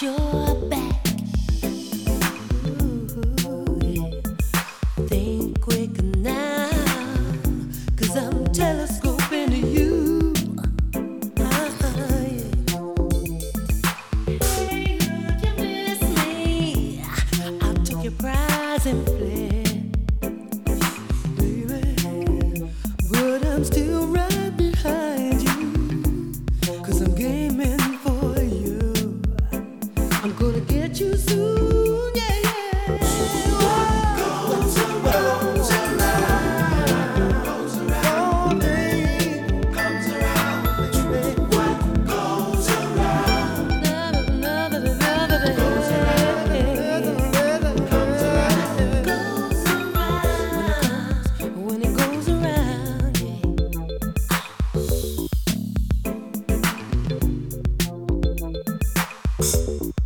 your back. Ooh, yeah. Think quick now, 'cause I'm telescoping to you. Yeah. Hey, look, you miss me. I took your prize and fled, baby, but I'm still right behind you, 'cause I'm gaming for you. I'm gonna get you soon, yeah, yeah. Goes around, goes around, comes around. What goes around, goes around, comes around, goes around. When it goes around, yeah.